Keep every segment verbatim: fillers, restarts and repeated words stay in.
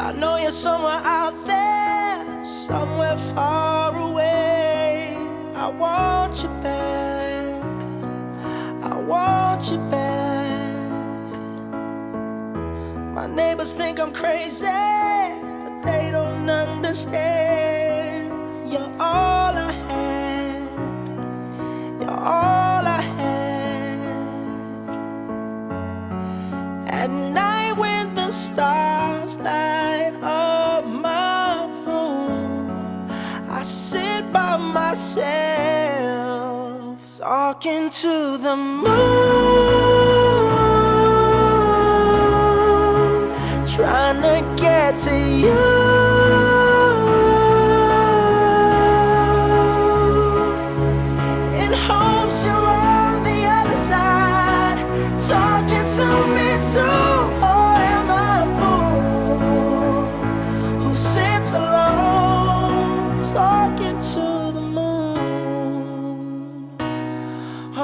I know you're somewhere out there, somewhere far away. I want you back, I want you back. My neighbors think I'm crazy, but they don't understand. You're all I had, you're all I had. At night when the stars light up my room, I sit by myself, talking to the moon, trying to get to you. In hopes you're on the other side, talking to me too. Or am I a fool who sits alone, talking to the moon? Oh,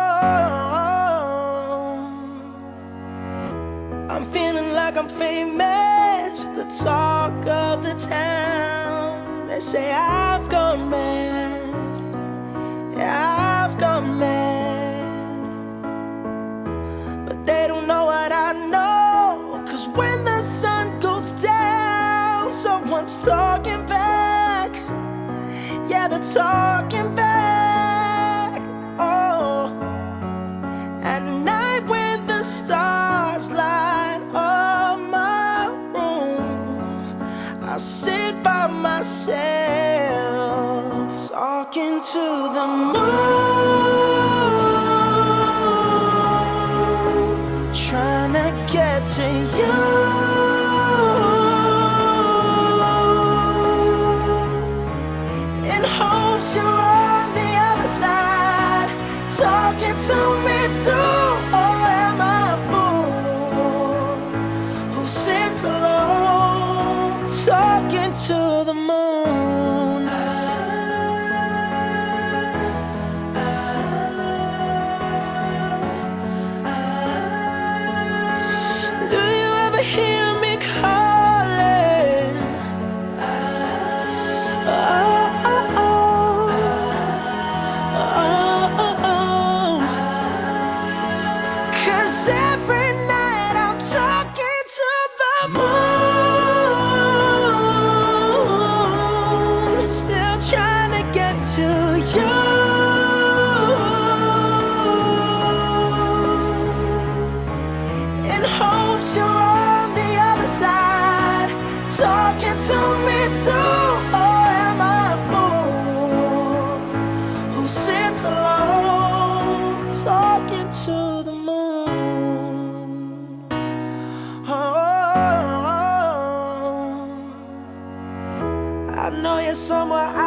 I'm feeling like I'm famous, the talk of the town. They say I've gone mad, yeah, I've gone mad. But they don't know what I know, 'cause when the sun goes down, someone's talking back. Yeah, they're talking back. Oh, at night when the stars light up my room, I sit by myself, talking to the moon, trying to get to you. In hopes you're on the other side, talking to me too. Or am I a fool who sits alone, talking to the moon? Do you ever hear me calling? Oh, oh, oh. Oh, oh, oh. 'Cause every night I'm talking to the moon, still trying to get to you. In hopes you're on the other side, talking to me too. Or am I a fool who sits alone, talking to the moon? Oh, I know you're somewhere